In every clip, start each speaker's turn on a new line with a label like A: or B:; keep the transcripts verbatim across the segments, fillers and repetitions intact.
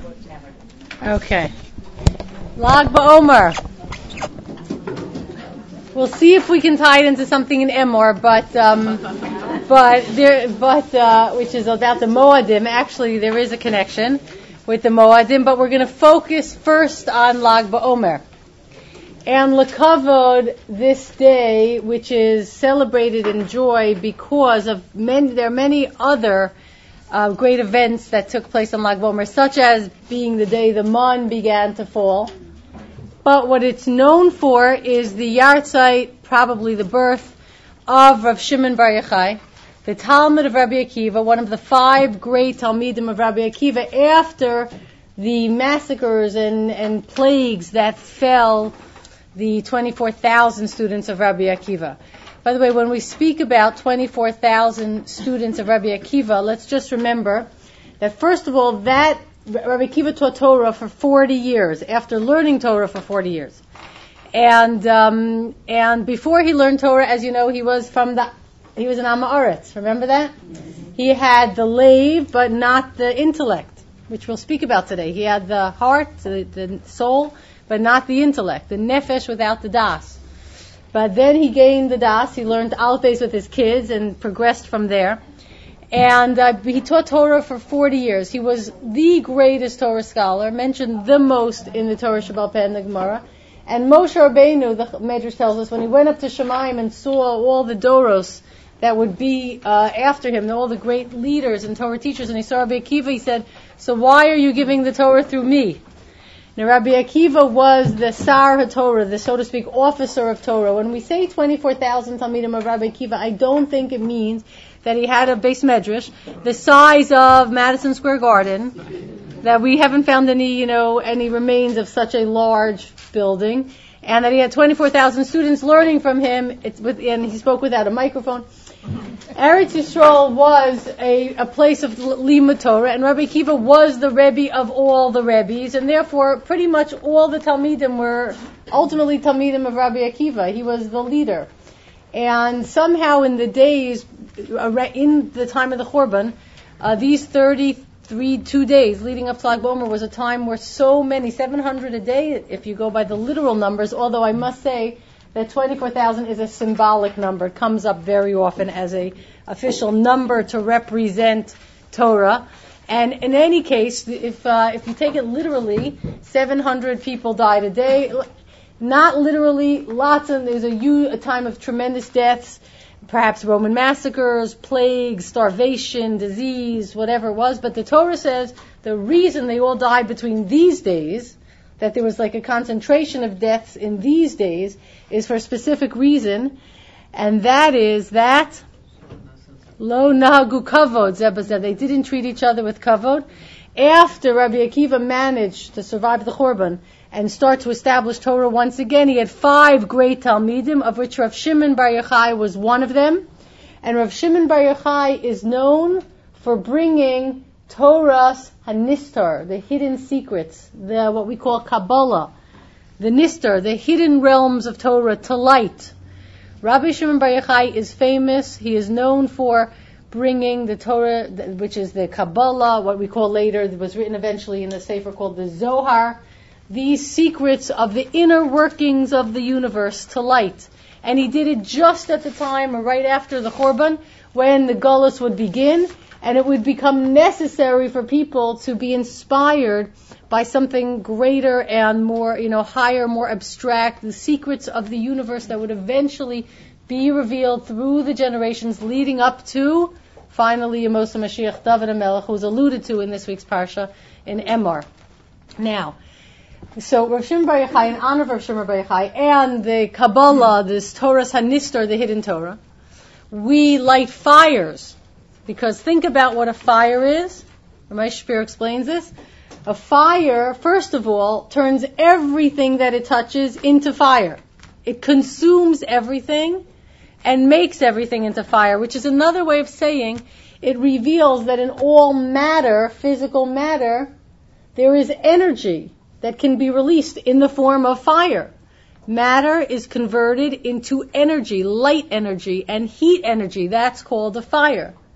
A: Okay. Lag BaOmer. We'll see if we can tie it into something in Emor, but um, but there, but uh, which is about the Moadim. Actually, there is a connection with the Moadim, but we're going to focus first on Lag BaOmer. And L'Kavod, this day, which is celebrated in joy because of many, there are many other uh, great events that took place on Lag BaOmer, such as being the day the Mon began to fall. But what it's known for is the Yartzeit, probably the birth of Rav Shimon Bar Yochai, the Talmud of Rabbi Akiva, one of the five great Talmidim of Rabbi Akiva, after the massacres and, and plagues that fell the twenty-four thousand students of Rabbi Akiva. By the way, when we speak about twenty-four thousand students of Rabbi Akiva, let's just remember that first of all, that Rabbi Akiva taught Torah for forty years, after learning Torah for forty years. And um, and before he learned Torah, as you know, he was from the, he was an Am Haaretz. Remember that? He had the lave, but not the intellect, which we'll speak about today. He had the heart, the, the soul, but not the intellect, the nefesh without the das. But then he gained the das, he learned Alpes with his kids and progressed from there. And uh, he taught Torah for forty years. He was the greatest Torah scholar, mentioned the most in the Torah Sheba'al Peh and the Gemara. And Moshe Rabbeinu, the Medrash tells us, when he went up to Shemaim and saw all the Doros that would be uh, after him, all the great leaders and Torah teachers, and he saw Rabbi Akiva, he said, so why are you giving the Torah through me? Now, Rabbi Akiva was the Sar HaTorah, the, so to speak, officer of Torah. When we say twenty-four thousand Talmidim of Rabbi Akiva, I don't think it means that he had a base medrash the size of Madison Square Garden, that we haven't found any, you know, any remains of such a large building, and that he had twenty-four thousand students learning from him. It's with, and he spoke without a microphone. Eretz Yisrael was a, a place of Limud Torah, and Rabbi Akiva was the Rebbe of all the Rebbes, and therefore pretty much all the Talmidim were ultimately Talmidim of Rabbi Akiva. He was the leader. And somehow in the days, in the time of the Churban, uh, these thirty-three, two days leading up to Lag BaOmer was a time where so many, seven hundred a day, if you go by the literal numbers, although I must say that twenty-four thousand is a symbolic number. It comes up very often as a official number to represent Torah. And in any case, if uh, if you take it literally, seven hundred people died a day. Not literally, lots of, there's a, a time of tremendous deaths, perhaps Roman massacres, plagues, starvation, disease, whatever it was. But the Torah says the reason they all died between these days, that there was like a concentration of deaths in these days, is for a specific reason, and that is that lo nahagu kavod, Zeba said, they didn't treat each other with kavod. After Rabbi Akiva managed to survive the Churban and start to establish Torah once again, he had five great Talmidim, of which Rav Shimon Bar Yochai was one of them. And Rav Shimon Bar Yochai is known for bringing Torah's Hanistar, the hidden secrets, the what we call Kabbalah, the Nistar, the hidden realms of Torah, to light. Rabbi Shimon Bar Yochai is famous. He is known for bringing the Torah, which is the Kabbalah, what we call later, it was written eventually in a sefer called the Zohar, these secrets of the inner workings of the universe to light. And he did it just at the time, or right after the Churban, when the Gullus would begin, and it would become necessary for people to be inspired by something greater and more, you know, higher, more abstract, the secrets of the universe that would eventually be revealed through the generations leading up to, finally, Yemos HaMashiach, David HaMelech, who's alluded to in this week's Parsha in Emor. Now, so Rav Shimon Bar Yochai, in honor of Rav Shimon Bar Yochai, and the Kabbalah, this Torah's Hanistar, the hidden Torah, we light fires. Because think about what a fire is. Ramesh Shapiro explains this. A fire, first of all, turns everything that it touches into fire. It consumes everything and makes everything into fire, which is another way of saying it reveals that in all matter, physical matter, there is energy that can be released in the form of fire. Matter is converted into energy, light energy, and heat energy. That's called a fire.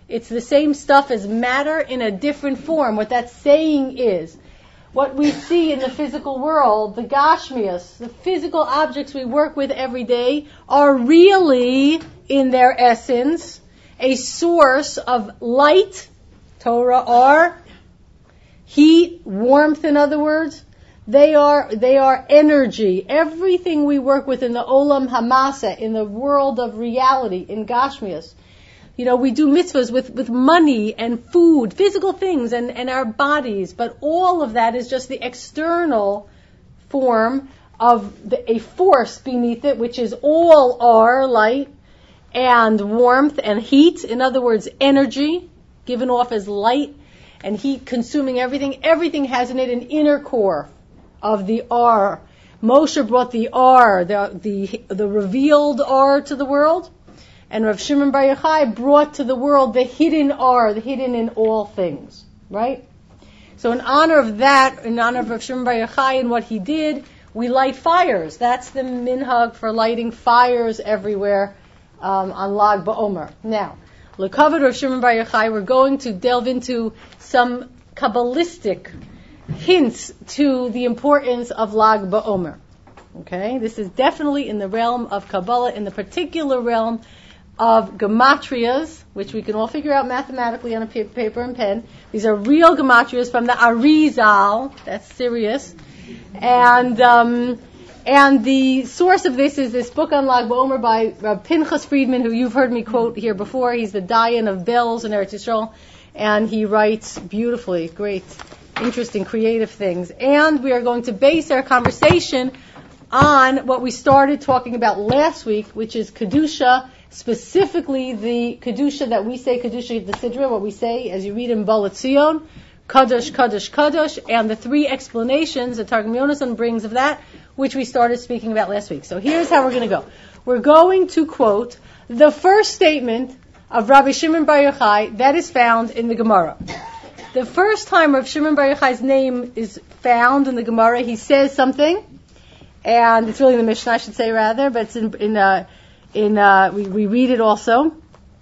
A: It's the same stuff as matter in a different form. What that's saying is, what we see in the physical world, the gashmias, the physical objects we work with every day, are really, in their essence, a source of light, Torah, or heat, warmth, in other words. They are, they are energy. Everything we work with in the Olam Hamasa, in the world of reality, in Gashmias. You know, we do mitzvahs with, with money and food, physical things, and, and our bodies, but all of that is just the external form of the, a force beneath it, which is all our light and warmth and heat. In other words, energy given off as light and heat consuming everything. Everything has in it an inner core of the R. Moshe brought the R, the, the, the revealed R to the world. And Rav Shimon Bar Yochai brought to the world the hidden R, the hidden in all things, right? So in honor of that, in honor of Rav Shimon Bar Yochai and what he did, we light fires. That's the minhag for lighting fires everywhere um, on Lag BaOmer. Now, L'Kavod Rav Shimon Bar Yochai, we're going to delve into some Kabbalistic hints to the importance of Lag BaOmer. Okay, this is definitely in the realm of Kabbalah, in the particular realm of gematrias, which we can all figure out mathematically on a p- paper and pen. These are real gematrias from the Arizal. That's serious. And um, and the source of this is this book on Lag BaOmer by uh, Pinchas Friedman, who you've heard me quote here before. He's the Dayan of bells in Eretz Yisrael, and he writes beautifully, great, interesting, creative things. And we are going to base our conversation on what we started talking about last week, which is Kedusha, specifically the Kedusha that we say, Kedusha the Sidra, what we say as you read in Bala Tzion, Kadosh, Kadosh, Kadosh, and the three explanations that Targum Yonasan brings of that, which we started speaking about last week. So here's how we're going to go. We're going to quote the first statement of Rabbi Shimon Bar Yochai that is found in the Gemara. The first time Rabbi Shimon Bar Yochai's name is found in the Gemara, he says something, and it's really in the Mishnah, I should say rather, but it's in, in uh, in uh, we, we read it also.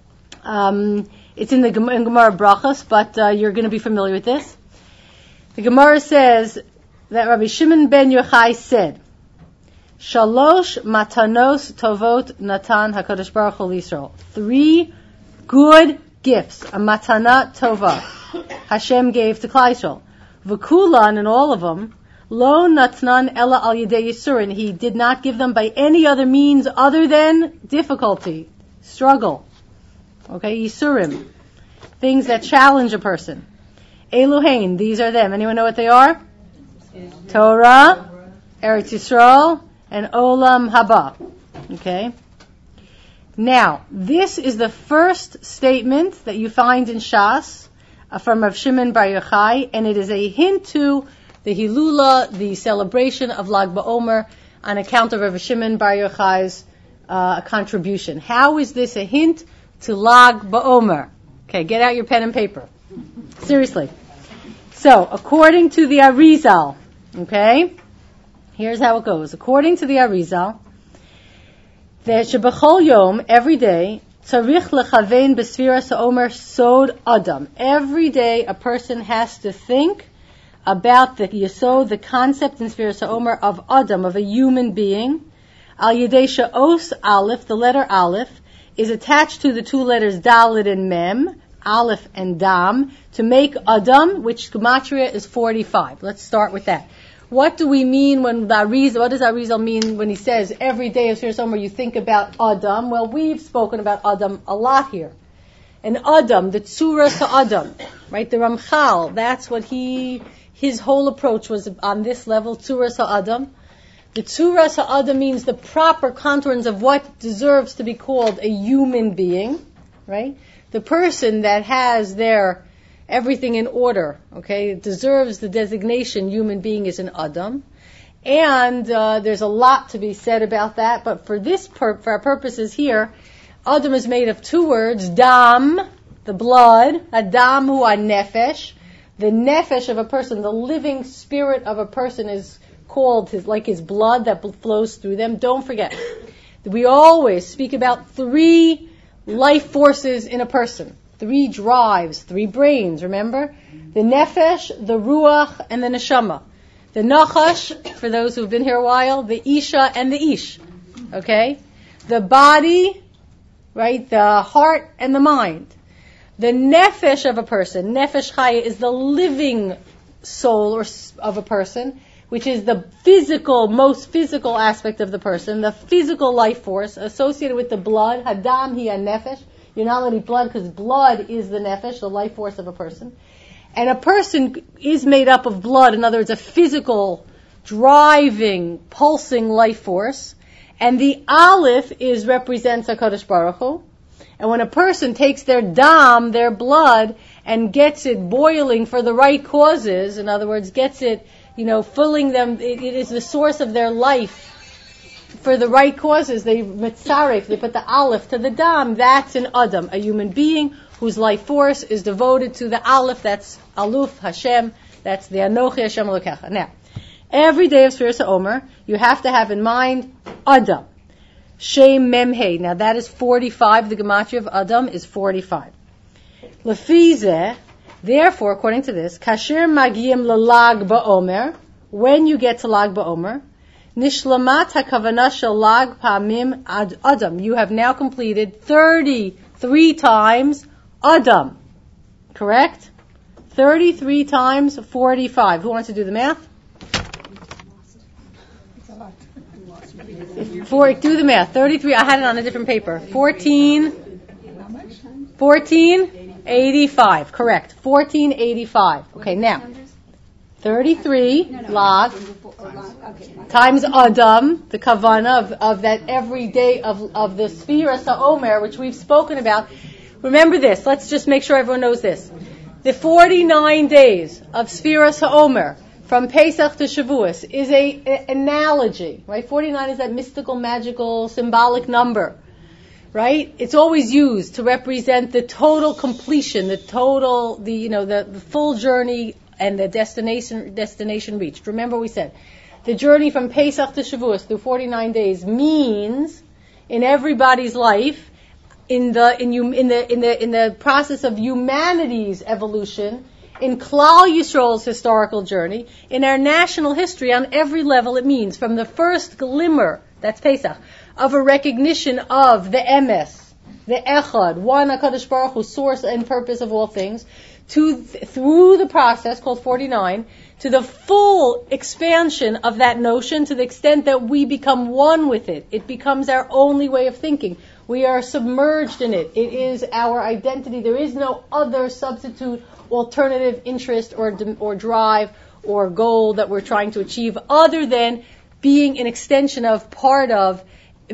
A: Um, it's in the in Gemara Brachos, but uh, you're going to be familiar with this. The Gemara says that Rabbi Shimon ben Yochai said, Shalosh matanos tovot natan HaKadosh Baruch Hu Yisrael. Three good gifts, a matana tova, Hashem gave to Klal Yisrael. V'kulan, and all of them, Lo natnan ela al yedei yisurin. He did not give them by any other means other than difficulty, struggle. Okay, yisurim, things that challenge a person. Eluhain, these are them. Anyone know what they are? Torah, Eretz Yisrael, and Olam Haba. Okay. Now, this is the first statement that you find in Shas uh, from Rav Shimon Bar Yochai, and it is a hint to the Hilula, the celebration of Lag BaOmer, on account of Rav Shimon Bar Yochai's uh, contribution. How is this a hint to Lag BaOmer? Okay, get out your pen and paper. Seriously. So, according to the Arizal, okay, here's how it goes. According to the Arizal, that Shebachol Yom, every day, Tzarich lechavein b'sfiras ha'omer sod adam. Every day a person has to think about the yesod, the concept in Sfiras HaOmer of Adam, of a human being. Al Yedei Sha'os Aleph, the letter Aleph, is attached to the two letters Dalet and Mem, Aleph and Dam, to make Adam, which Gematria is forty-five. Let's start with that. What do we mean when the Arizal, what does Arizal mean when he says every day of Sfiras HaOmer you think about Adam? Well, we've spoken about Adam a lot here. And Adam, the Tzura Ha'Adam, right? The Ramchal, that's what he... His whole approach was on this level, Tzuras HaAdam. The Tzuras HaAdam means the proper contours of what deserves to be called a human being, right? The person that has their everything in order, okay, deserves the designation human being is an Adam. And uh, there's a lot to be said about that, but for this pur- for our purposes here, Adam is made of two words, Dam, the blood, Adam hu nefesh. The nefesh of a person, the living spirit of a person is called his, like his blood that flows through them. Don't forget, we always speak about three life forces in a person. three drives, three brains, remember? The nefesh, the ruach, and the neshama. The nachash, for those who've been here a while, the isha and the ish. Okay? The body, right? The heart and the mind. The nefesh of a person, nefesh chaya, is the living soul or of a person, which is the physical, most physical aspect of the person, the physical life force associated with the blood. Hadam hi nefesh. You're not letting blood because blood is the nefesh, the life force of a person. And a person is made up of blood, in other words, a physical, driving, pulsing life force. And the aleph is represents HaKadosh Baruch Hu. And when a person takes their dam, their blood, and gets it boiling for the right causes, in other words, gets it, you know, filling them, it, it is the source of their life for the right causes, they mitzaref, they put the aleph to the dam, that's an adam, a human being whose life force is devoted to the aleph, that's aluf, Hashem, that's the Anochi Hashem Elokecha. Now, every day of Sfiras HaOmer, you have to have in mind adam. Shem Mem Hey. Now that is forty-five. The gematria of Adam is forty-five. Lefizeh, therefore, according to this, Kasher Magiyim LaLag BaOmer, when you get to Lag BaOmer, Nishlamat HaKavanah Shel Lag Pamim Ad Adam. You have now completed thirty-three times Adam. Correct? thirty-three times forty-five. Who wants to do the math? Four, do the math. thirty-three, I had it on a different paper. fourteen, fourteen eighty-five. Correct. fourteen eighty-five. Okay, now. thirty-three, lag, times Adam, the kavana of, of that every day of, of the Sfiras HaOmer, which we've spoken about. Remember this. Let's just make sure everyone knows this. The forty-nine days of Sfiras HaOmer, from Pesach to Shavuos, is a, a analogy, right? forty-nine is that mystical, magical, symbolic number, right? It's always used to represent the total completion, the total, the you know, the, the full journey and the destination destination reached. Remember, we said the journey from Pesach to Shavuos through forty-nine days means in everybody's life, in the in you in the in the in the process of humanity's evolution. In Klal Yisrael's historical journey, in our national history, on every level, it means from the first glimmer, that's Pesach, of a recognition of the Emes, the Echad, one HaKadosh Baruch Hu, source and purpose of all things, to through the process called forty-nine, to the full expansion of that notion to the extent that we become one with it. It becomes our only way of thinking. We are submerged in it. It is our identity. There is no other substitute, alternative interest or or drive or goal that we're trying to achieve other than being an extension of, part of,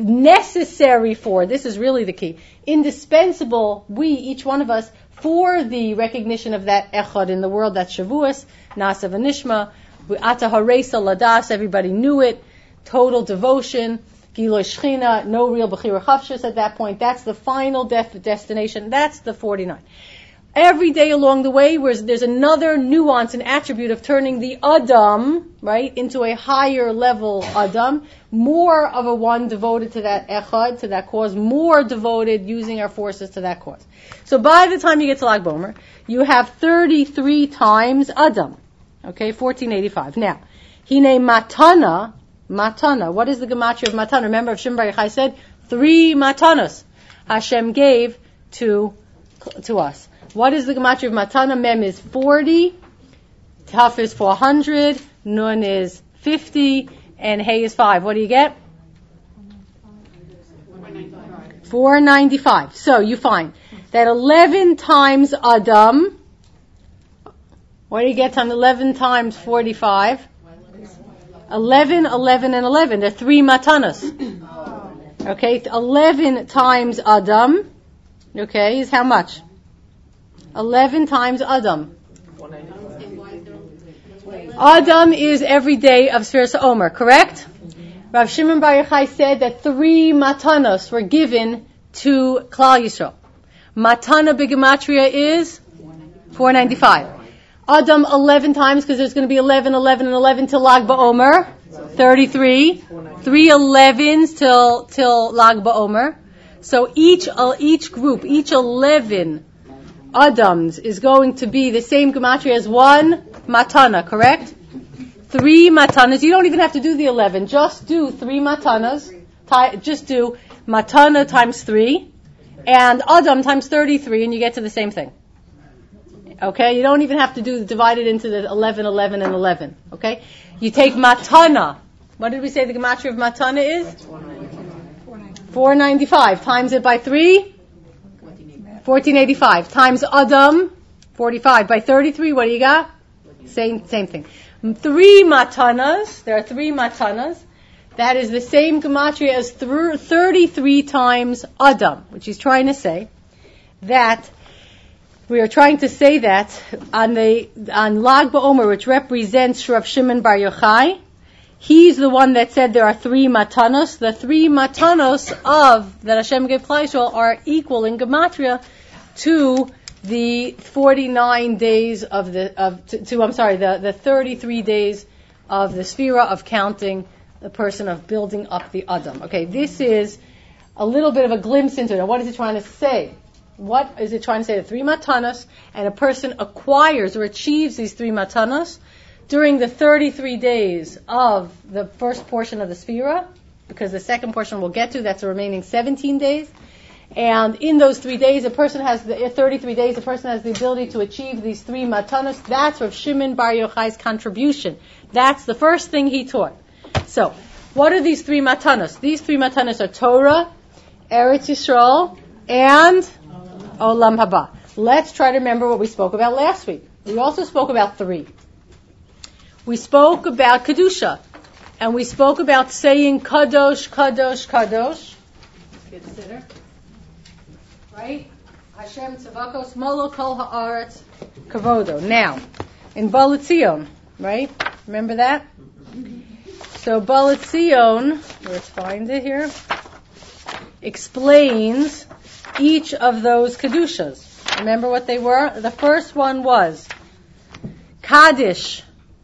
A: necessary for, this is really the key, indispensable, we, each one of us, for the recognition of that echad in the world, that's Shavuos, Nasa v'nishma, Ata Haresa Ladas, everybody knew it, total devotion, Giloi Shechina, no real Bechira Chavshus at that point, that's the final def- destination, that's the forty-nine. Every day along the way, where there's another nuance and attribute of turning the Adam, right, into a higher level Adam, more of a one devoted to that Echad, to that cause, more devoted using our forces to that cause. So by the time you get to Lag Bomer, you have thirty-three times Adam. Okay, fourteen eighty-five. Now, Hine Matana, Matana, what is the gematria of Matana? Remember, Shimon Bar Yochai said, three Matanos Hashem gave to, to us. What is the gematria of Matana? Mem is forty, Taf is four hundred, Nun is fifty, and Hey is five. What do you get? four ninety-five. So you find that eleven times Adam, what do you get on eleven times forty-five? eleven, eleven, and eleven. There are three Matanas. Okay, eleven times Adam, okay, is how much? eleven times Adam. Adam is every day of Sfiras HaOmer, correct? Rav Shimon Bar Yochai said that three matanos were given to Klal Yisrael. Matana b'gematria is four ninety-five. Adam eleven times, because there's going to be eleven, eleven, and eleven till Lag BaOmer. thirty-three. Three elevens till, till Lag BaOmer. So each, uh, each group, each eleven Adams is going to be the same gematria as one matana, correct? Three matanas. You don't even have to do the eleven. Just do three matanas. Just do matana times three, and Adam times thirty-three, and you get to the same thing. Okay? You don't even have to do divide it into the eleven, eleven, and eleven. Okay? You take matana. What did we say the gematria of matana is? four ninety-five. Times it by three? fourteen eighty-five. Times Adam, forty-five. By thirty-three, what do you got? Same, same thing. Three matanas. There are three matanas. That is the same gematria as thirty-three times Adam, which he's trying to say that we are trying to say that on the on Lag BaOmer, which represents Rav Shimon Bar Yochai, he's the one that said there are three matanos. The three matanos of that Hashem gave Klal Yisrael are equal in gematria to the forty-nine days of the of to, to I'm sorry the the thirty-three days of the Sphira of counting the person of building up the Adam. Okay, this is a little bit of a glimpse into it. Now, what is it trying to say? What is it trying to say? The three matanos, and a person acquires or achieves these three matanos during the thirty-three days of the first portion of the Sphira, because the second portion we'll get to, that's the remaining seventeen days. And in those three days, a person has the thirty-three days, a person has the ability to achieve these three matanos. That's Rav Shimon Bar Yochai's contribution. That's the first thing he taught. So, what are these three matanos? These three matanos are Torah, Eretz Yisrael, and Olam Haba. Let's try to remember what we spoke about last week. We also spoke about three. We spoke about Kedusha, and we spoke about saying Kadosh, Kadosh, Kadosh. Consider. Right? Hashem Tzavakos Molo Kol Haaretz Kavodo. Now, in Bala Tzion, right? Remember that? So Bala Tzion, let's find it here, explains each of those Kedushas. Remember what they were? The first one was Kaddish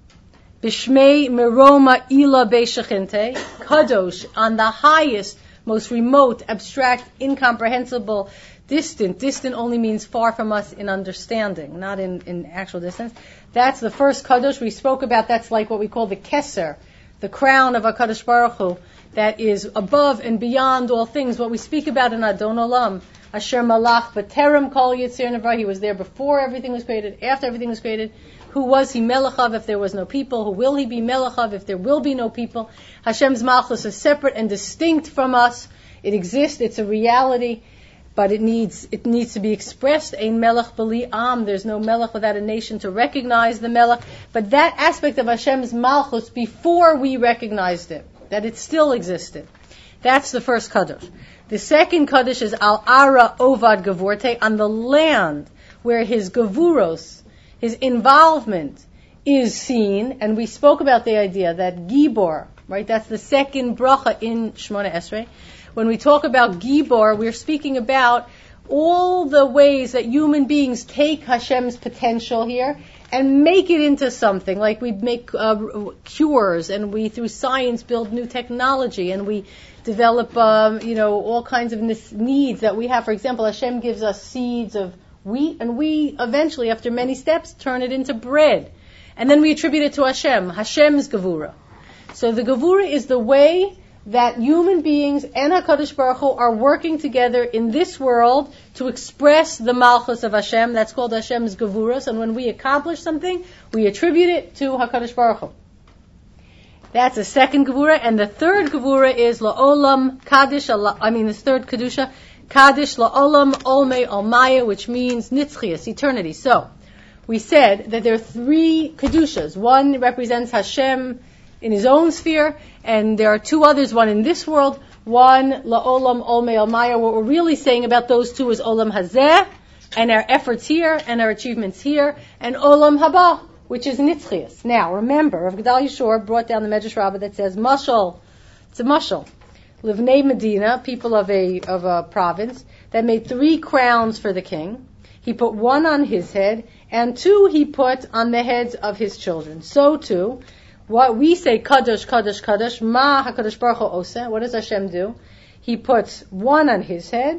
A: Bishmei Meroma Ila Beishachinte, Kadosh, on the highest, most remote, abstract, incomprehensible, distant. Distant only means far from us in understanding, not in, in actual distance. That's the first Kadosh we spoke about. That's like what we call the Keser, the crown of HaKadosh Baruch Hu, that is above and beyond all things. What we speak about in Adon Olam, Asher Malach B'Terem Kol Yitzir Nevra, he was there before everything was created, after everything was created. Who was he Melechav if there was no people? Who will he be Melechav if there will be no people? Hashem's Malchus is separate and distinct from us. It exists, it's a reality, but it needs it needs to be expressed. Ein Melech B'li Am. There's no Melech without a nation to recognize the Melech. But that aspect of Hashem's Malchus, before we recognized it, that it still existed, that's the first Kaddish. The second Kaddish is Al Ara Ovad Gavurte, on the land where his Gavuros, his involvement, is seen. And we spoke about the idea that Gibor, right, that's the second bracha in Shemona Esrei. When we talk about Gibor, we're speaking about all the ways that human beings take Hashem's potential here and make it into something. Like we make uh, cures, and we, through science, build new technology, and we develop, um, you know, all kinds of needs that we have. For example, Hashem gives us seeds of wheat, and we eventually, after many steps, turn it into bread. And then we attribute it to Hashem, Hashem's Gevura. So the Gevura is the way that human beings and HaKadosh Baruch Hu are working together in this world to express the Malchus of Hashem. That's called Hashem's Gevuros. And when we accomplish something, we attribute it to HaKadosh Baruch Hu. That's the second Gevura. And the third Gevura is La'olam Kaddish, I mean the third Kedusha, Kaddish La'olam Olmei Olmaya, which means Nitzchias, eternity. So, we said that there are three Kedushas. One represents Hashem in his own sphere, and there are two others, one in this world, one La'olam Olmei Olmaya. What we're really saying about those two is Olam Hazeh, and our efforts here, and our achievements here, and Olam Haba, which is Nitzchias. Now, remember, Rav Gedal Yeshua brought down the Medrash Rabbah that says, Mashal, it's a Mashal, Livnei Medina, people of a of a province, that made three crowns for the king. He put one on his head, and two he put on the heads of his children. So too, what we say, Kadosh, Kadosh, Kadosh, Ma HaKadosh Baruch Hu Oseh, what does Hashem do? He puts one on his head,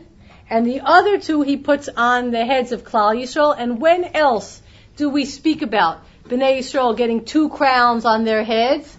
A: And the other two he puts on the heads of Klal Yisrael. And when else do we speak about Bnei Yisrael getting two crowns on their heads?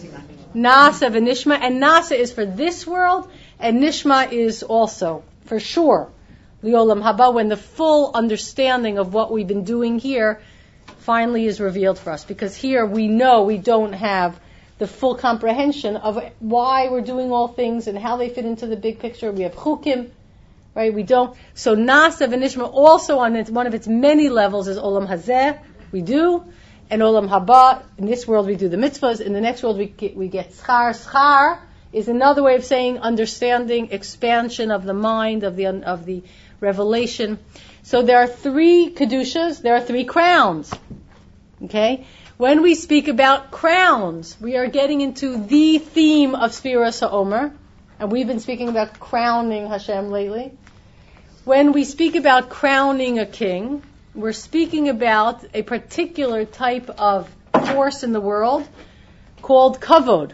A: Nasa and Nishma. And Nasa is for this world, and Nishma is also, for sure, L'olam haba, when the full understanding of what we've been doing here finally is revealed for us. Because here we know we don't have the full comprehension of why we're doing all things and how they fit into the big picture. We have chukim, right? We don't. So Nasa and Nishma also on its, one of its many levels is Olam Hazeh. We do. And Olam Haba, in this world we do the mitzvahs, in the next world we get, we get schar. Schar is another way of saying understanding, expansion of the mind, of the of the revelation. So there are three kedushas, there are three crowns. Okay? When we speak about crowns, we are getting into the theme of Sfiras HaOmer, and we've been speaking about crowning Hashem lately. When we speak about crowning a king, we're speaking about a particular type of force in the world called kavod.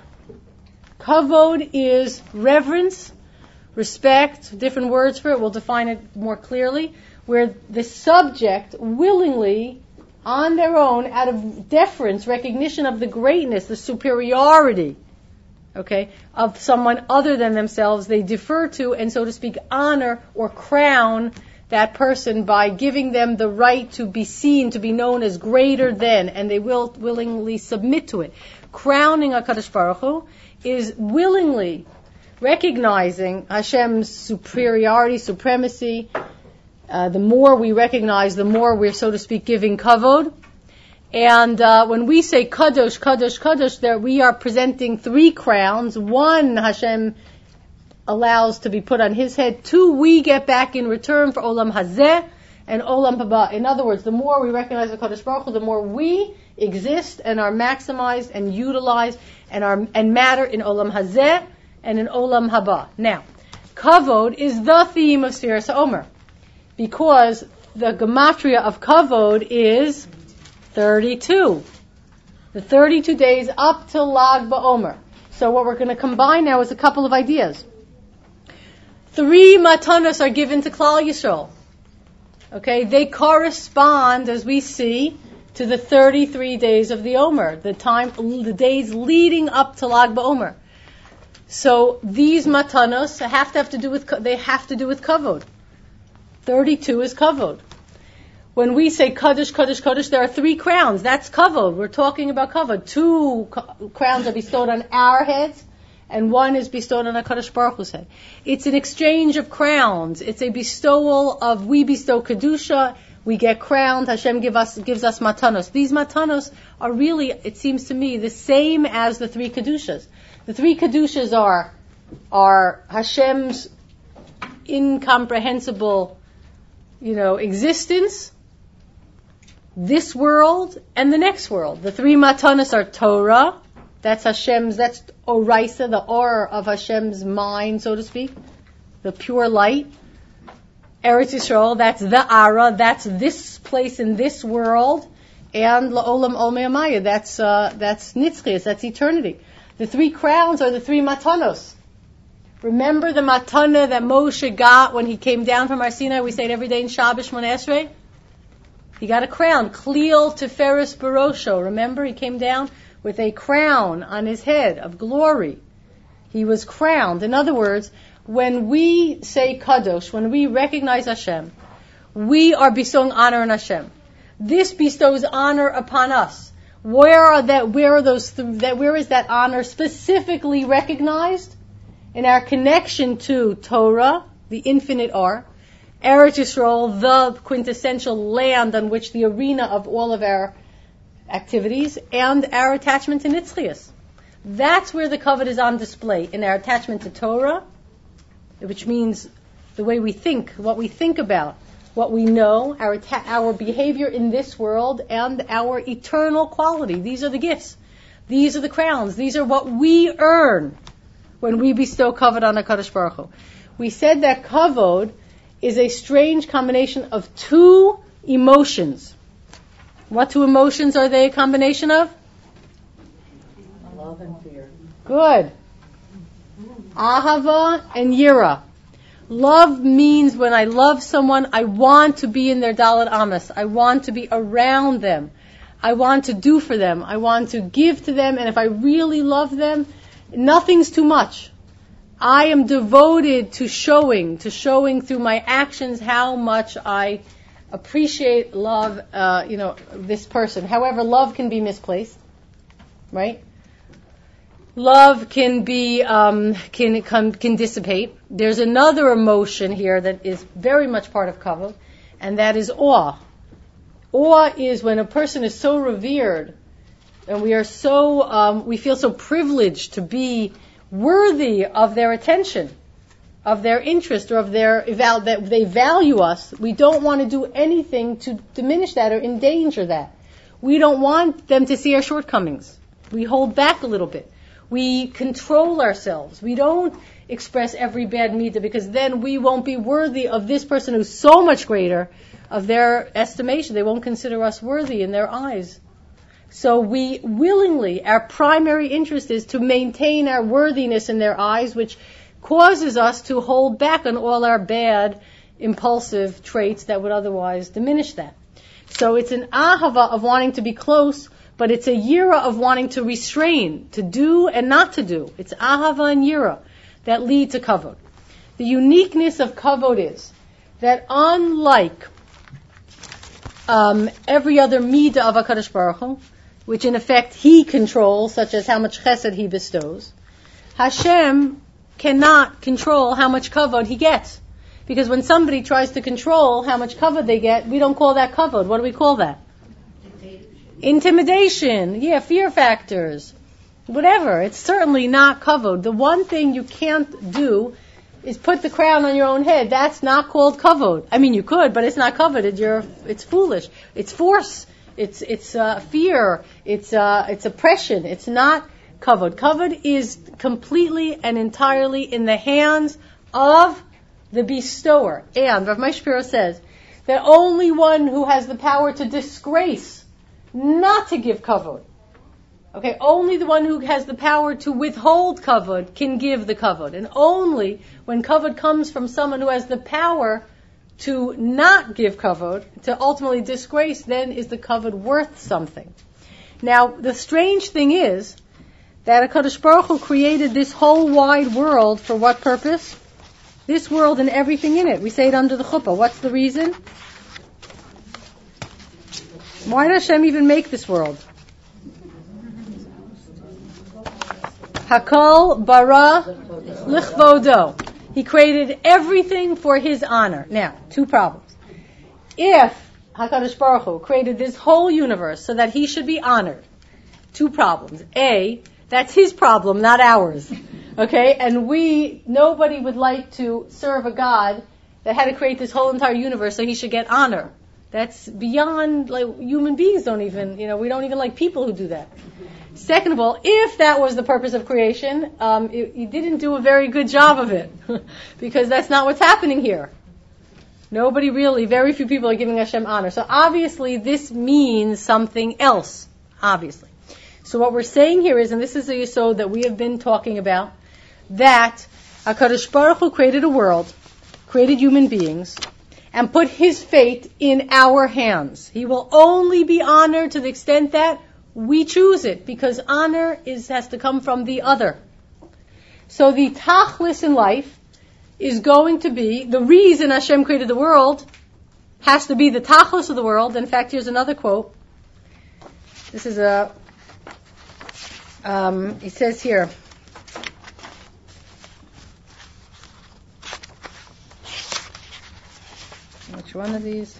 A: Kavod is reverence, respect, different words for it. We'll define it more clearly, where the subject willingly, on their own, out of deference, recognition of the greatness, the superiority, okay, of someone other than themselves, they defer to and, so to speak, honor or crown that person by giving them the right to be seen, to be known as greater than, and they will willingly submit to it. Crowning HaKadosh Baruch Hu is willingly recognizing Hashem's superiority, supremacy. Uh, the more we recognize, the more we're, so to speak, giving kavod. And uh, when we say kadosh, kadosh, kadosh, there we are presenting three crowns. One, Hashem allows to be put on his head. Two, we get back in return for Olam Hazeh and Olam Haba. In other words, the more we recognize the Kadosh Baruch Hu, the more we exist and are maximized and utilized and are and matter in Olam Hazeh and in Olam Haba. Now, kavod is the theme of Sfiras HaOmer, because the gematria of kavod is thirty-two. The thirty-two days up till Lag BaOmer. So what we're going to combine now is a couple of ideas. Three matanos are given to Klal Yisrael. Okay, they correspond, as we see, to the thirty-three days of the Omer, the time, the days leading up to Lag BaOmer. So these matanos have to have to do with they have to do with kavod. thirty-two is kavod. When we say Kaddish, Kaddish, Kaddish, there are three crowns. That's kavod. We're talking about kavod. Two crowns are bestowed on our heads, and one is bestowed on HaKadosh Baruch Hu's head. It's an exchange of crowns. It's a bestowal of, we bestow Kedusha, we get crowned, Hashem give us, gives us matanos. These matanos are really, it seems to me, the same as the three Kedushas. The three Kedushas are, are Hashem's incomprehensible, you know, existence, this world, and the next world. The three matanos are Torah, that's Hashem's, that's Oraisa, the aura of Hashem's mind, so to speak, the pure light. Eretz Yisrael, that's the Ara, that's this place in this world, and La'olam Olmei Amaya, that's, uh, that's Nitzchias, that's eternity. The three crowns are the three matanos. Remember the matana that Moshe got when he came down from Har Sinai? We say it every day in Shabbos Shmona Esrei. He got a crown, Klil Tiferes Barosho. Remember, he came down with a crown on his head of glory. He was crowned. In other words, when we say Kadosh, when we recognize Hashem, we are bestowing honor on Hashem. This bestows honor upon us. Where are that? Where are those? Th- that? Where is that honor specifically recognized? In our connection to Torah, the infinite R, Eretz Yisrael, the quintessential land on which the arena of all of our activities, and our attachment to Nitzchias. That's where the kavod is on display, in our attachment to Torah, which means the way we think, what we think about, what we know, our ta- our behavior in this world, and our eternal quality. These are the gifts. These are the crowns. These are what we earn when we bestow kavod on HaKadosh Baruch Hu. We said that kavod is a strange combination of two emotions. What two emotions are they a combination of?
B: Love and fear.
A: Good. Ahava and Yira. Love means when I love someone, I want to be in their Dalet Amas. I want to be around them. I want to do for them. I want to give to them. And if I really love them, nothing's too much. I am devoted to showing, to showing through my actions how much I appreciate, love, uh, you know, this person. However, love can be misplaced, right? Love can be, um, can can, can dissipate. There's another emotion here that is very much part of kavod, and that is awe. Awe is when a person is so revered, and we are so, um, we feel so privileged to be worthy of their attention, of their interest, or of their that they value us. We don't want to do anything to diminish that or endanger that. We don't want them to see our shortcomings. We hold back a little bit. We control ourselves. We don't express every bad midah because then we won't be worthy of this person who's so much greater of their estimation. They won't consider us worthy in their eyes. So we willingly, our primary interest is to maintain our worthiness in their eyes, which causes us to hold back on all our bad, impulsive traits that would otherwise diminish that. So it's an ahava of wanting to be close, but it's a yira of wanting to restrain, to do and not to do. It's ahava and yira that lead to kavod. The uniqueness of kavod is that unlike um, every other midah of HaKadosh Baruch Hu, which in effect he controls, such as how much chesed he bestows, Hashem cannot control how much kavod he gets. Because when somebody tries to control how much kavod they get, we don't call that kavod. What do we call that? Intimidation. Yeah, fear factors. Whatever. It's certainly not kavod. The one thing you can't do is put the crown on your own head. That's not called kavod. I mean, you could, but it's not kavod. You're, it's foolish. It's force. It's it's uh, fear. It's uh, it's oppression. It's not kavod. Kavod is completely and entirely in the hands of the bestower. And Rav Moshe Shapiro says that only one who has the power to disgrace, not to give kavod, okay, only the one who has the power to withhold kavod can give the kavod. And only when kavod comes from someone who has the power to not give kavod, to ultimately disgrace, then is the kavod worth something. Now, the strange thing is that HaKadosh Baruch Hu created this whole wide world for what purpose? This world and everything in it. We say it under the chuppah. What's the reason? Why does Hashem even make this world? Hakol bara lichvodo. He created everything for His honor. Now, two problems. If HaKadosh Baruch Hu created this whole universe so that He should be honored, two problems. A, that's His problem, not ours. Okay? And we, nobody would like to serve a God that had to create this whole entire universe so He should get honor. That's beyond, like, human beings don't even, you know, we don't even like people who do that. Second of all, if that was the purpose of creation, um, it, you didn't do a very good job of it. Because that's not what's happening here. Nobody really, very few people are giving Hashem honor. So obviously this means something else. Obviously. So what we're saying here is, and this is the yesod that we have been talking about, that HaKadosh Baruch Hu created a world, created human beings, and put His fate in our hands. He will only be honored to the extent that we choose it, because honor is has to come from the other. So the tachlis in life is going to be, the reason Hashem created the world has to be the tachlis of the world. In fact, here's another quote. This is a, um, it says here, which one of these?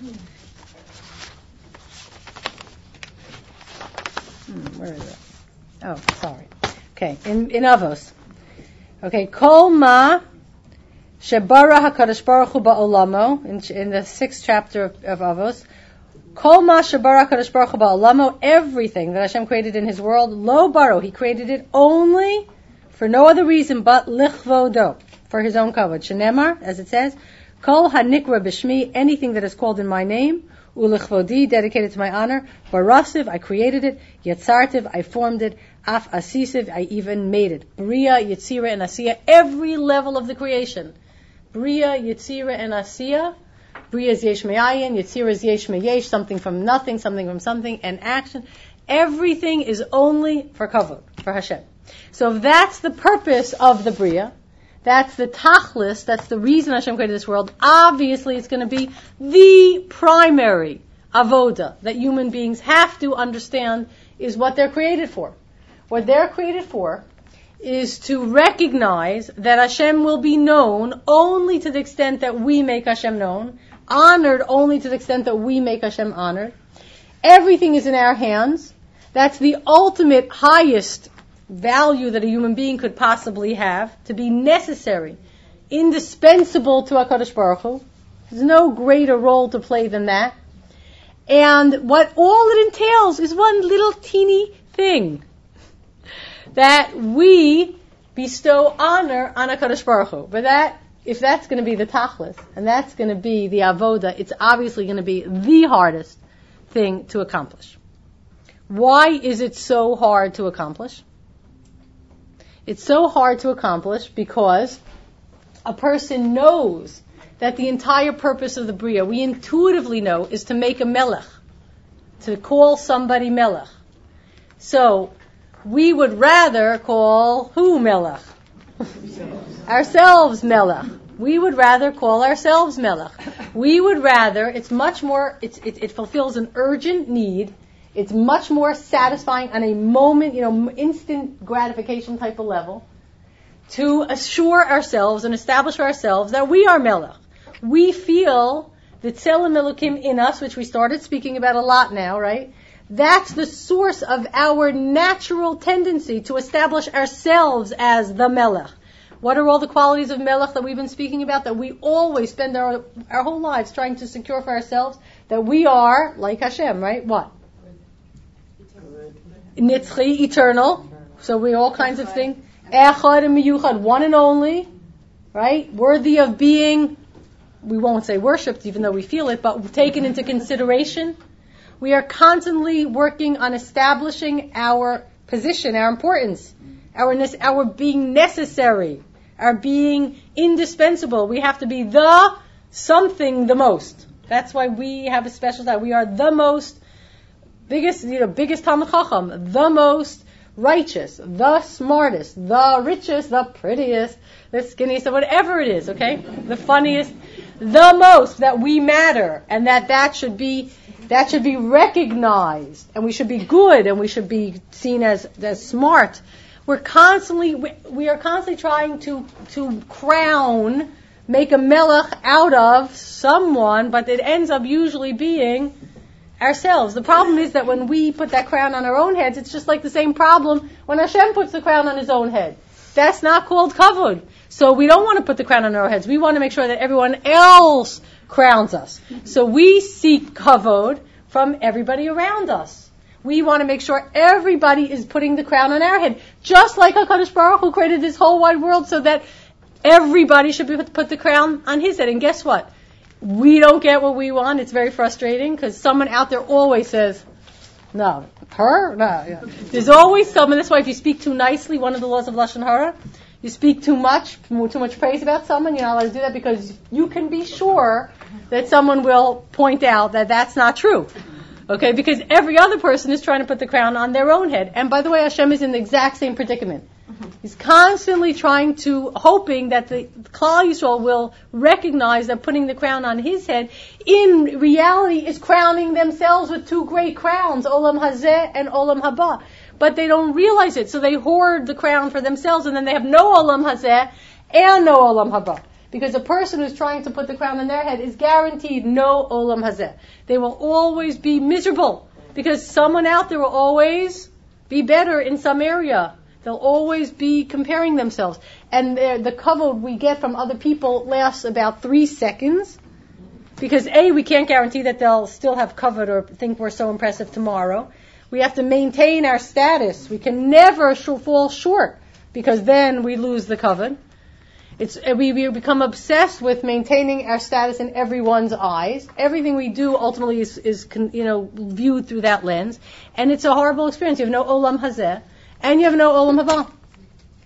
A: Hmm, where is it? Oh, sorry. Okay, in, in Avos. Okay, Kol Ma Shebara HaKadosh Baruch Hu Ba'olamo, in, in the sixth chapter of, of Avos. Kol Ma Shebara HaKadosh Baruch Hu Ba'olamo, everything that Hashem created in His world, Lo Baro, He created it only for no other reason but Lichvodo, for His own kavod. Shenemar, as it says, Kol HaNikra B'Shmi, anything that is called in my name, Ulichvodi, dedicated to my honor. Barasiv, I created it. Yetzartiv, I formed it. Af Asisiv, I even made it. Bria, Yetzira, and Asiya, every level of the creation. Bria, Yetzira, and Asiya. Bria is Yesh Me'ayin, Yetzira is Yesh Me'yesh, something from nothing, something from something, and action. Everything is only for Kavod, for Hashem. So if that's the purpose of the Bria, that's the Tachlis, that's the reason Hashem created this world, obviously it's going to be the primary avoda that human beings have to understand is what they're created for. What they're created for is to recognize that Hashem will be known only to the extent that we make Hashem known, honored only to the extent that we make Hashem honored. Everything is in our hands. That's the ultimate highest value that a human being could possibly have, to be necessary, indispensable to HaKadosh Baruch Hu. There's no greater role to play than that. And what all it entails is one little teeny thing, that we bestow honor on HaKadosh Baruch Hu. But that, if that's going to be the tachlis, and that's going to be the avoda, it's obviously going to be the hardest thing to accomplish. Why is it so hard to accomplish? It's so hard to accomplish because a person knows that the entire purpose of the Bria, we intuitively know, is to make a melech, to call somebody melech. So, we would rather call who melech? Ourselves melech. We would rather call ourselves melech. We would rather, it's much more, it's, it, it fulfills an urgent need. It's much more satisfying on a moment, you know, instant gratification type of level, to assure ourselves and establish for ourselves that we are melech. We feel the tzelem elokim in us, which we started speaking about a lot now, right? That's the source of our natural tendency to establish ourselves as the melech. What are all the qualities of melech that we've been speaking about? That we always spend our, our whole lives trying to secure for ourselves that we are like Hashem, right? What? Nitzchi, eternal. So we all kinds of things. Echad and miyuchad, one and only, right? Worthy of being, we won't say worshipped, even though we feel it, but taken into consideration. We are constantly working on establishing our position, our importance, our our being necessary, our being indispensable. We have to be the something the most. That's why we have a special time. We are the most biggest, you know, biggest Talmid Chacham, the most righteous, the smartest, the richest, the prettiest, the skinniest, whatever it is, okay? The funniest, the most, that we matter, and that that should be, that should be recognized, and we should be good, and we should be seen as, as smart. We're constantly, we, we are constantly trying to, to crown, make a melech out of someone, but it ends up usually being ourselves. The problem is that when we put that crown on our own heads, it's just like the same problem when Hashem puts the crown on His own head. That's not called kavod. So we don't want to put the crown on our heads. We want to make sure that everyone else crowns us. So we seek kavod from everybody around us. We want to make sure everybody is putting the crown on our head, just like HaKadosh Baruch Hu created this whole wide world so that everybody should be put the crown on his head. And guess what? We don't get what we want. It's very frustrating because someone out there always says, no, her? No. Yeah. There's always someone. That's why if you speak too nicely, one of the laws of Lashon Hara, you speak too much, too much praise about someone, you're not allowed to do that because you can be sure that someone will point out that that's not true. Okay? Because every other person is trying to put the crown on their own head. And by the way, Hashem is in the exact same predicament. He's constantly trying to, hoping that the Klal Yisrael will recognize that putting the crown on his head, in reality, is crowning themselves with two great crowns, Olam Hazeh and Olam Haba. But they don't realize it, so they hoard the crown for themselves, and then they have no Olam Hazeh and no Olam Haba. Because a person who's trying to put the crown on their head is guaranteed no Olam Hazeh. They will always be miserable, because someone out there will always be better in some area. They'll always be comparing themselves. And the kavod we get from other people lasts about three seconds. Because A, we can't guarantee that they'll still have kavod or think we're so impressive tomorrow. We have to maintain our status. We can never sh- fall short, because then we lose the kavod. It's, we, we become obsessed with maintaining our status in everyone's eyes. Everything we do ultimately is, is you know, viewed through that lens. And it's a horrible experience. You have no olam hazeh. And you have no olam haba.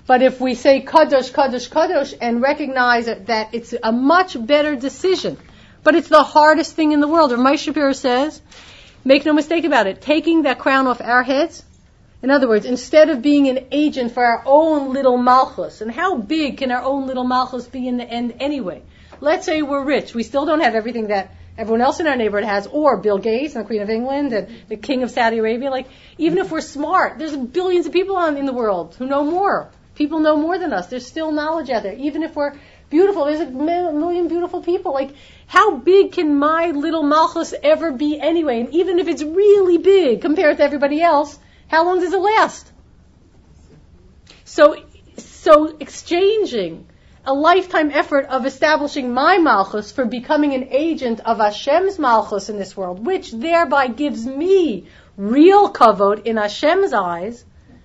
A: But if we say kadosh, kadosh, kadosh, and recognize that it's a much better decision, but it's the hardest thing in the world. Rav Moshe Shapiro says, make no mistake about it, taking that crown off our heads, in other words, instead of being an agent for our own little malchus, and how big can our own little malchus be in the end anyway? Let's say we're rich. We still don't have everything that everyone else in our neighborhood has, or Bill Gates and the Queen of England and the King of Saudi Arabia. Like, even if we're smart, there's billions of people on, in the world who know more. People know more than us. There's still knowledge out there. Even if we're beautiful, there's a million beautiful people. Like, how big can my little malchus ever be anyway? And even if it's really big compared to everybody else, how long does it last? So, so exchanging a lifetime effort of establishing my malchus for becoming an agent of Hashem's malchus in this world, which thereby gives me real kavod in Hashem's eyes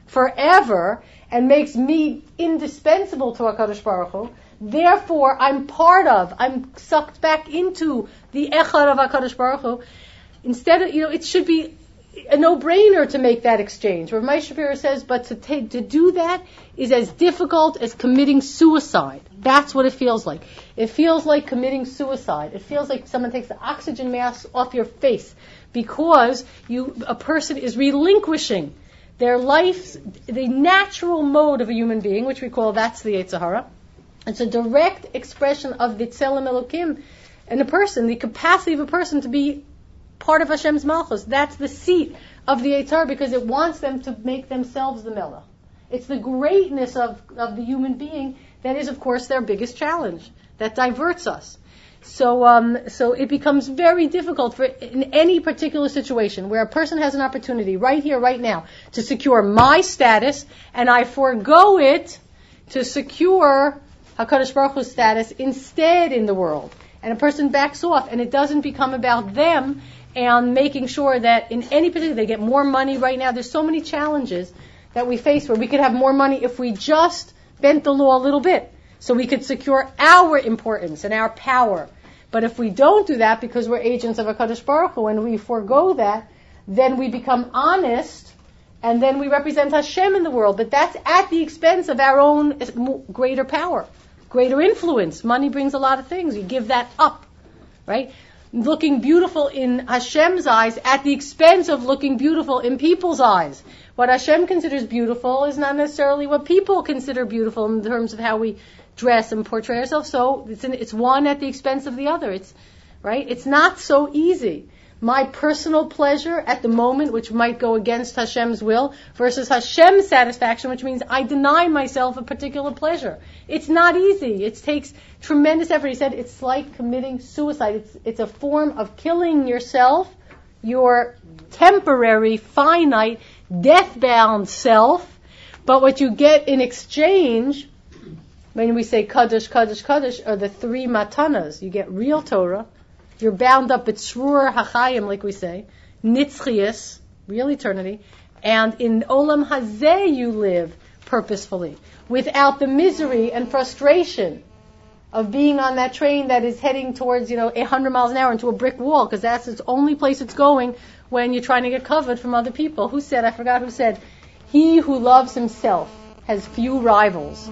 A: forever and makes me indispensable to HaKadosh Baruch Hu. Therefore, I'm part of, I'm sucked back into the echad of HaKadosh Baruch Hu. Instead of, you know, it should be a no-brainer to make that exchange. Rav Moshe Shapiro says, but to take, to do that is as difficult as committing suicide. That's what it feels like. It feels like committing suicide. It feels like someone takes the oxygen mask off your face because you, a person is relinquishing their life, the natural mode of a human being, which we call, that's the Yetzer Hara. It's a direct expression of the Tzelem Elokim and a person, the capacity of a person to be part of Hashem's Malchus. That's the seat of the Yetzer Hara because it wants them to make themselves the Melech. It's the greatness of, of the human being that is, of course, their biggest challenge, that diverts us. So, um, so it becomes very difficult for in any particular situation where a person has an opportunity right here, right now, to secure my status, and I forego it to secure HaKadosh Baruch Hu's status instead in the world. And a person backs off, and it doesn't become about them and making sure that in any particular, they get more money right now. There's so many challenges that we face where we could have more money if we just bent the law a little bit. So we could secure our importance and our power. But if we don't do that because we're agents of HaKadosh Baruch Hu and we forego that, then we become honest and then we represent Hashem in the world. But that's at the expense of our own greater power, greater influence. Money brings a lot of things. You give that up, right? Looking beautiful in Hashem's eyes at the expense of looking beautiful in people's eyes. What Hashem considers beautiful is not necessarily what people consider beautiful in terms of how we dress and portray ourselves. So it's, an, it's one at the expense of the other. It's right. It's not so easy. My personal pleasure at the moment, which might go against Hashem's will, versus Hashem's satisfaction, which means I deny myself a particular pleasure. It's not easy. It takes tremendous effort. He said it's like committing suicide. It's it's a form of killing yourself, your temporary, finite, death-bound self. But what you get in exchange, when we say Kaddish, Kaddish, Kaddish, are the three matanas. You get real Torah. You're bound up at Shrur HaChayim, like we say, Nitzchias, real eternity, and in Olam Hazeh you live purposefully, without the misery and frustration of being on that train that is heading towards, you know, one hundred miles an hour into a brick wall, because that's the only place it's going when you're trying to get covered from other people. Who said, I forgot who said, he who loves himself has few rivals.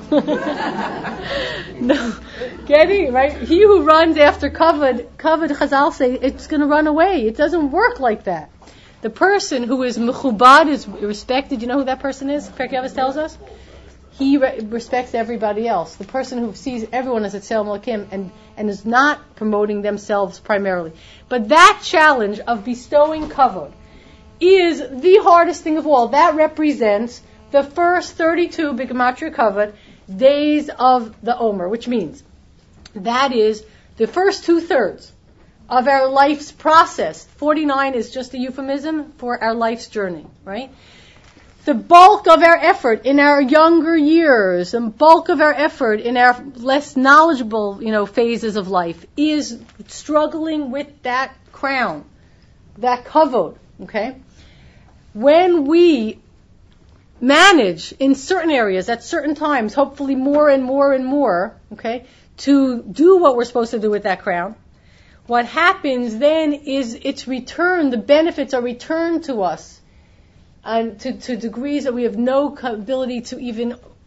A: No, getting right. He who runs after covered, covered. Chazal say it's going to run away. It doesn't work like that. The person who is mechubad is respected. You know who that person is? Pirkei Avos tells us. He re- respects everybody else. The person who sees everyone as a Tzelem Elokim and and is not promoting themselves primarily. But that challenge of bestowing kavod is the hardest thing of all. That represents the first thirty-two B'Gematria Kavod days of the Omer, which means that is the first two-thirds of our life's process. forty-nine is just a euphemism for our life's journey, right? The bulk of our effort in our younger years, the bulk of our effort in our less knowledgeable, you know, phases of life is struggling with that crown, that kavod, okay? When we manage in certain areas at certain times, hopefully more and more and more, okay, to do what we're supposed to do with that crown, what happens then is it's returned, the benefits are returned to us and to, to degrees that we have no ability to even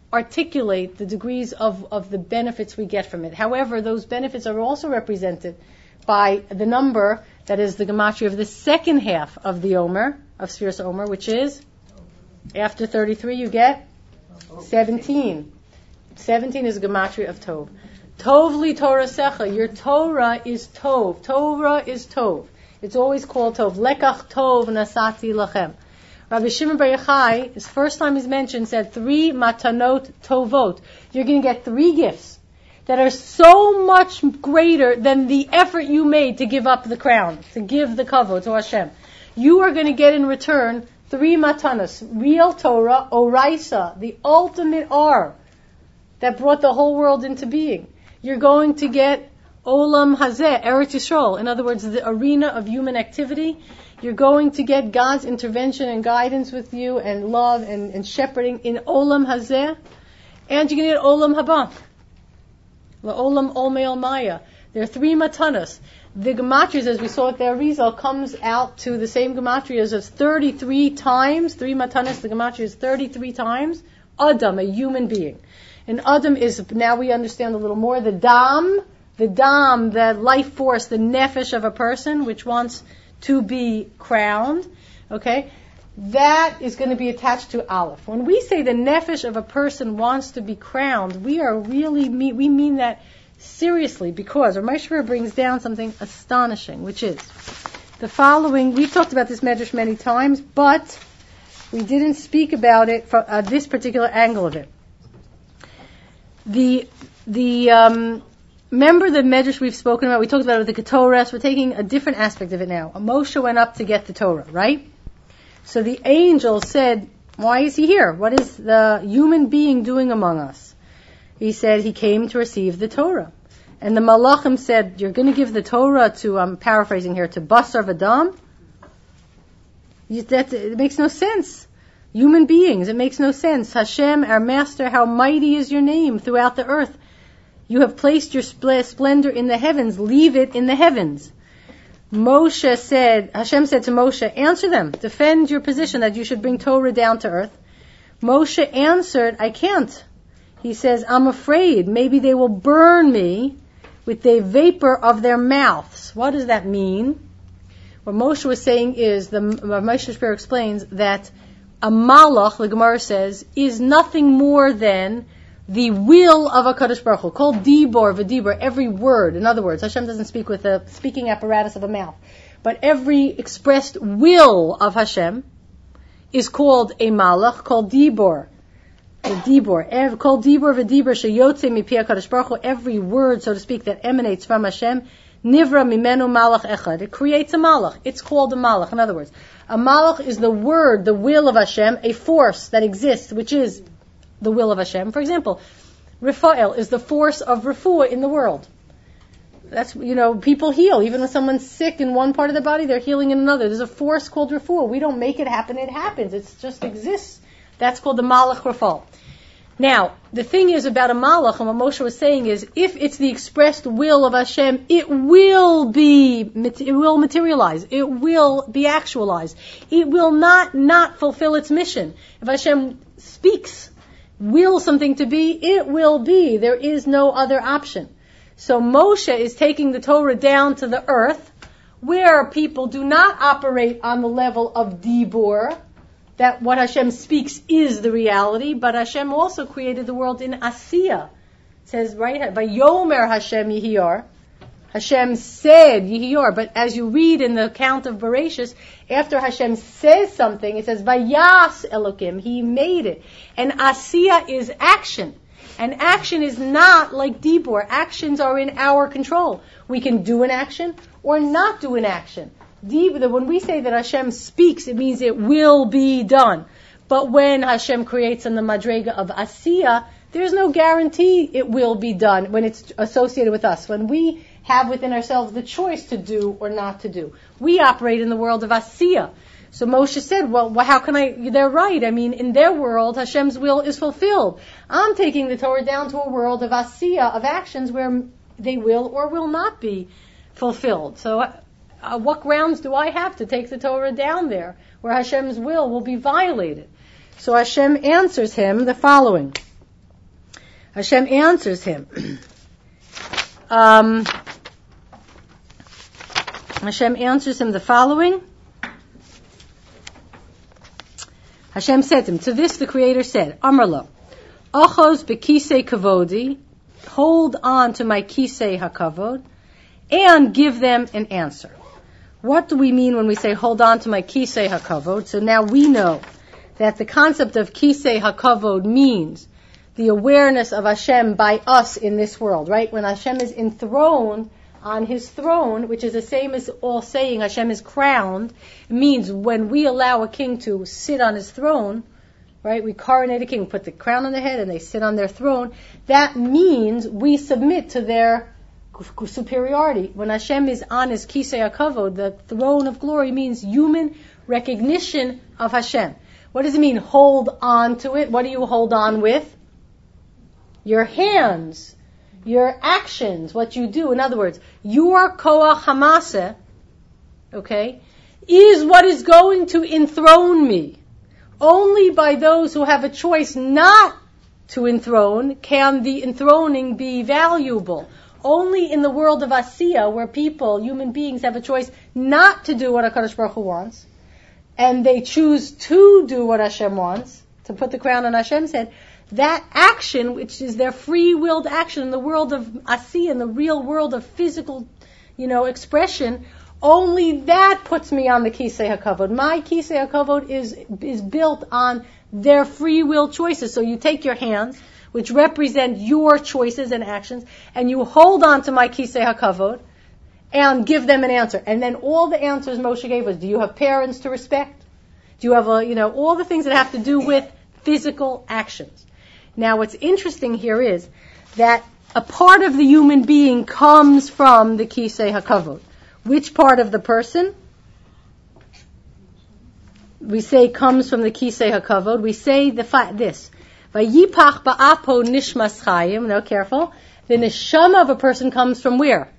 A: articulate the degrees of, of the benefits we get from it. However, those benefits are also represented by the number that is the gematria of the second half of the Omer, of Sfiras Omer, which is, after thirty-three you get seventeen. seventeen is a gematria of Tov. Tov li Torah secha, your Torah is Tov. Torah is Tov. It's always called Tov. Lekach Tov nasati lachem. Rabbi Shimon Bar Yochai, his first time he's mentioned, said three matanot tovot. You're going to get three gifts that are so much greater than the effort you made to give up the crown, to give the kavod to Hashem. You are going to get in return three matanos, real Torah, oraisa, the ultimate R that brought the whole world into being. You're going to get olam hazeh, Eretz Yisrael, in other words, the arena of human activity. You're going to get God's intervention and guidance with you and love and, and shepherding in Olam Hazeh. And you're going to get Olam Haba. Olam Olmei Maya. There are three matanas. The gematrias, as we saw at the Arizal, comes out to the same gematrias as thirty-three times. Three matanas, the gematria is thirty-three times. Adam, a human being. And Adam is, now we understand a little more, the Dam, the Dam, the life force, the nefesh of a person, which wants to be crowned, okay? That is going to be attached to Aleph. When we say the nefesh of a person wants to be crowned, we are really, we mean that seriously, because Ramesh brings down something astonishing, which is the following. We've talked about this medrash many times, but we didn't speak about it from uh, this particular angle of it. The, the, um, Remember the medrash we've spoken about? We talked about it with the Ketores. We're taking a different aspect of it now. Moshe went up to get the Torah, right? So the angel said, why is he here? What is the human being doing among us? He said he came to receive the Torah. And the Malachim said, you're going to give the Torah to, I'm paraphrasing here, to Basar V'Dam? You, that, it makes no sense. Human beings, it makes no sense. Hashem, our master, how mighty is your name throughout the earth. You have placed your splendor in the heavens. Leave it in the heavens. Moshe said, Hashem said to Moshe, answer them. Defend your position that you should bring Torah down to earth. Moshe answered, I can't. He says, I'm afraid maybe they will burn me with the vapor of their mouths. What does that mean? What Moshe was saying is, the Moshe Shapiro explains that a malach, the Gemara says, is nothing more than the will of HaKadosh Baruch Hu, called dibor v'dibor, every word. In other words, Hashem doesn't speak with the speaking apparatus of a mouth, but every expressed will of Hashem is called a malach, called dibor, the dibor, called dibor v'dibor sheyotze mipi HaKadosh Baruch Hu. Every word, so to speak, that emanates from Hashem, nivra mimenu malach echad. It creates a malach. It's called a malach. In other words, a malach is the word, the will of Hashem, a force that exists, which is the will of Hashem. For example, Raphael is the force of refuah in the world. That's, you know, people heal. Even when someone's sick in one part of the body, they're healing in another. There's a force called refuah. We don't make it happen, it happens. It just exists. That's called the malach Raphael. Now, the thing is about a malach, and what Moshe was saying is, if it's the expressed will of Hashem, it will be, it will materialize. It will be actualized. It will not not fulfill its mission. If Hashem speaks, will something to be, it will be. There is no other option. So Moshe is taking the Torah down to the earth, where people do not operate on the level of dibur, that what Hashem speaks is the reality, but Hashem also created the world in Asiya. It says, right, by Yomer Hashem Yihiyar, Hashem said Yihiyar, but as you read in the account of Bereshis, after Hashem says something, it says, Vayas Elokim, He made it. And Asiya is action. And action is not like Dibur. Actions are in our control. We can do an action or not do an action. Dibur, when we say that Hashem speaks, it means it will be done. But when Hashem creates in the Madrega of Asiya, there's no guarantee it will be done when it's associated with us. When we have within ourselves the choice to do or not to do. We operate in the world of Asiya. So Moshe said, well, how can I, they're right. I mean, in their world, Hashem's will is fulfilled. I'm taking the Torah down to a world of Asiya, of actions where they will or will not be fulfilled. So uh, what grounds do I have to take the Torah down there where Hashem's will will be violated? So Hashem answers him the following. Hashem answers him. um, Hashem answers him the following. Hashem said to him, to this the Creator said, Amar Achos bekisei kavodi, hold on to my kisei hakavod, and give them an answer. What do we mean when we say hold on to my kisei hakavod? So now we know that the concept of kisei hakavod means the awareness of Hashem by us in this world, right? When Hashem is enthroned on His throne, which is the same as all saying Hashem is crowned, it means when we allow a king to sit on his throne, right? We coronate a king, put the crown on their head, and they sit on their throne. That means we submit to their superiority. When Hashem is on His kisei hakavod, the throne of glory, means human recognition of Hashem. What does it mean, hold on to it? What do you hold on with? Your hands, your actions, what you do. In other words, your koach hamaseh, okay, is what is going to enthrone me. Only by those who have a choice not to enthrone can the enthroning be valuable. Only in the world of Asiya, where people, human beings, have a choice not to do what HaKadosh Baruch Hu wants, and they choose to do what Hashem wants, to put the crown on Hashem's head, that action, which is their free-willed action in the world of Asiya, in the real world of physical, you know, expression, only that puts me on the kisei hakavod. My kisei hakavod is is built on their free will choices. So you take your hands, which represent your choices and actions, and you hold on to my kisei hakavod and give them an answer. And then all the answers Moshe gave us. Do you have parents to respect? Do you have a, you know, all the things that have to do with physical actions. Now what's interesting here is that a part of the human being comes from the kisei hakavod. Which part of the person? We say comes from the kisei hakavod. We say the fa- this. Vayipach ba'apo nishmas chayim. Now careful. The neshama of a person comes from where?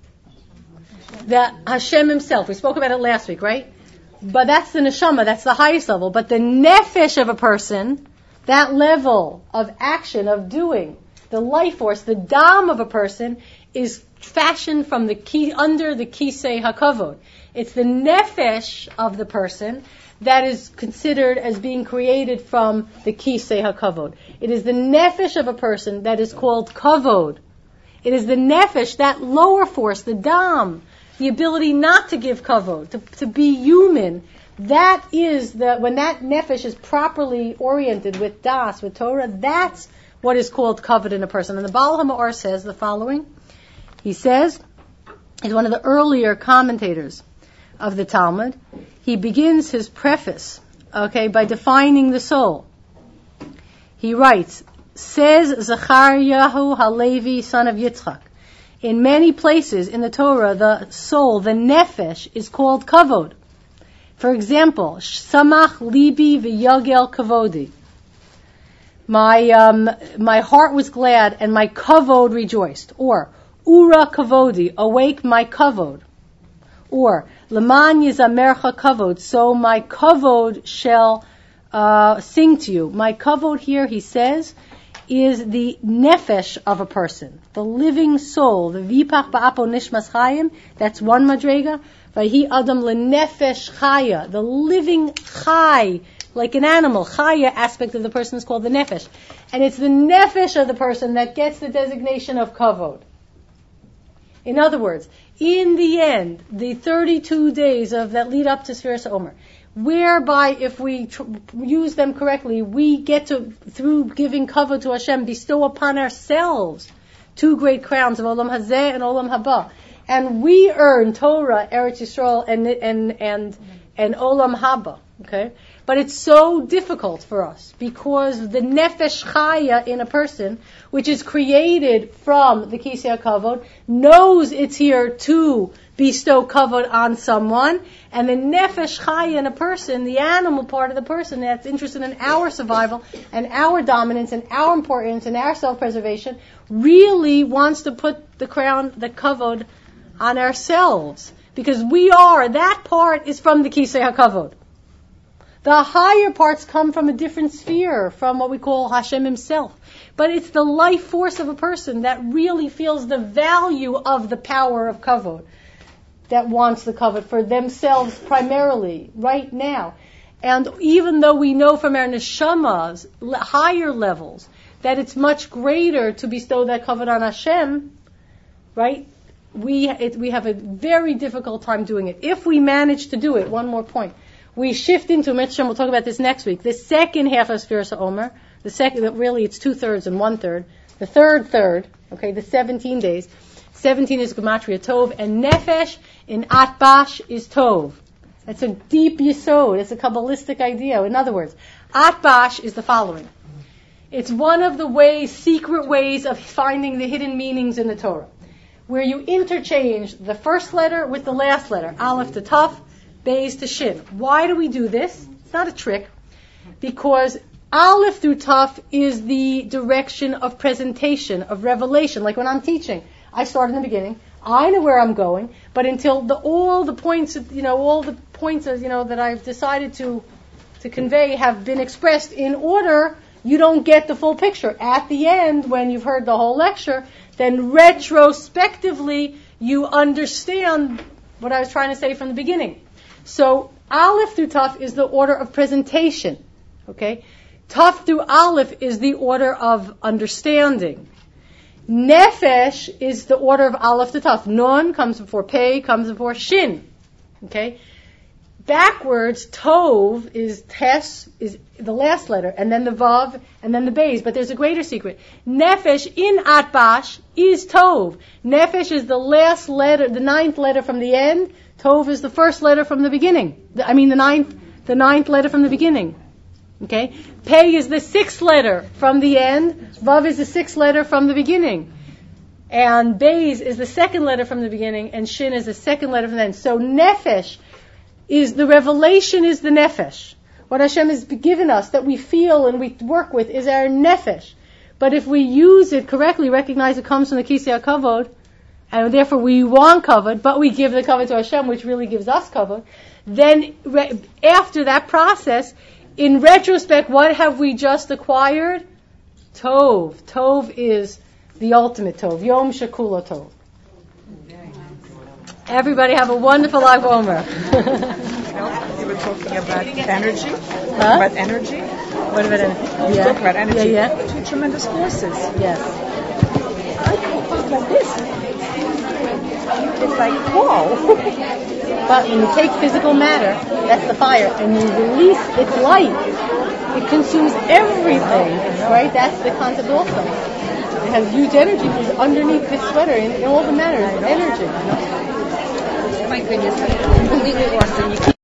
A: The Hashem Himself. We spoke about it last week, right? But that's the neshama. That's the highest level. But the nefesh of a person, that level of action, of doing, the life force, the dam of a person, is fashioned from the key under the kisei hakavod. It's the nefesh of the person that is considered as being created from the kisei hakavod. It is the nefesh of a person that is called kavod. It is the nefesh, that lower force, the dam, the ability not to give kavod, to, to be human. That is the, when that nefesh is properly oriented with das, with Torah, that's what is called kavod in a person. And the Baal HaMaor says the following. He says, he's one of the earlier commentators of the Talmud. He begins his preface, okay, by defining the soul. He writes, says Zechariyahu Halevi, son of Yitzchak, in many places in the Torah, the soul, the nefesh, is called kavod. For example, Samach libi v'yagel kavodi. My um, my heart was glad and my kavod rejoiced. Or Ura kavodi, awake my kavod. Or Leman yizamercha kavod, so my kavod shall uh, sing to you. My kavod here, he says, is the nefesh of a person, the living soul, the vipach ba'apo nishmas chayim. That's one madrega. Vahi adam lenefesh chaya, the living chay, like an animal. Chaya aspect of the person is called the nefesh, and it's the nefesh of the person that gets the designation of kavod. In other words, in the end, the thirty-two days of that lead up to Sfiras Omer, whereby if we tr- use them correctly, we get to, through giving kavod to Hashem, bestow upon ourselves two great crowns of Olam Hazeh and Olam Haba. And we earn Torah, Eretz Yisrael, and and and and Olam Haba. Okay, but it's so difficult for us because the nefesh chaya in a person, which is created from the kisei hakavod, knows it's here to bestow kavod on someone, and the nefesh chaya in a person, the animal part of the person that's interested in our survival and our dominance and our importance and our self-preservation, really wants to put the crown, the kavod, on ourselves, because we are, that part is from the kisei hakavod. The higher parts come from a different sphere, from what we call Hashem himself. But it's the life force of a person that really feels the value of the power of kavod, that wants the kavod for themselves primarily, right now. And even though we know from our neshamas, higher levels, that it's much greater to bestow that kavod on Hashem, right? We it, we have a very difficult time doing it. If we manage to do it, one more point, we shift into Mitzvah. We'll talk about this next week. The second half of Sfiras HaOmer, the second, really, it's two thirds and one third. The third third, okay, the seventeen days. Seventeen is Gematria Tov, and Nefesh in Atbash is Tov. It's a deep yesod. It's a Kabbalistic idea. In other words, Atbash is the following. It's one of the ways, secret ways of finding the hidden meanings in the Torah, where you interchange the first letter with the last letter, Aleph to Taf, Beis to Shin. Why do we do this? It's not a trick, because Aleph through Taf is the direction of presentation, of revelation. Like when I'm teaching, I start in the beginning. I know where I'm going, but until the, all the points, you know, all the points, you know, that I've decided to to convey have been expressed in order, you don't get the full picture. At the end, when you've heard the whole lecture, then retrospectively you understand what I was trying to say from the beginning. So Aleph through Taf is the order of presentation. Okay? Taf through Aleph is the order of understanding. Nefesh is the order of Aleph to Taf. Nun comes before Pei, comes before Shin. Okay? Backwards, Tov is Tes, is the last letter, and then the Vav, and then the Beis. But there's a greater secret. Nefesh in Atbash is Tov. Nefesh is the last letter, the ninth letter from the end. Tov is the first letter from the beginning. I mean the ninth, the ninth letter from the beginning. Okay? Pei is the sixth letter from the end. Vav is the sixth letter from the beginning. And Beis is the second letter from the beginning, and Shin is the second letter from the end. So Nefesh is the revelation, is the Nefesh. What Hashem has given us that we feel and we work with is our Nefesh. But if we use it correctly, recognize it comes from the Kisei HaKavod, and therefore we want kavod, but we give the kavod to Hashem, which really gives us kavod, then re- after that process, in retrospect, what have we just acquired? Tov. Tov is the ultimate Tov. Yom Shekula Tov. Everybody have a wonderful Lag BaOmer.
B: You were talking about energy.
A: Huh?
B: About energy.
A: What about energy?
B: You
A: Yeah.
B: talk about energy.
A: Yeah, yeah.
B: Two tremendous forces.
A: Yes.
B: I think like this. It's like, whoa.
A: But when you take physical matter, that's the fire, and you release its light, it consumes everything, right? That's the concept also. It has huge energy because underneath this sweater, in, in all the matter, is energy. You know?
C: My goodness, I'm completely lost. And you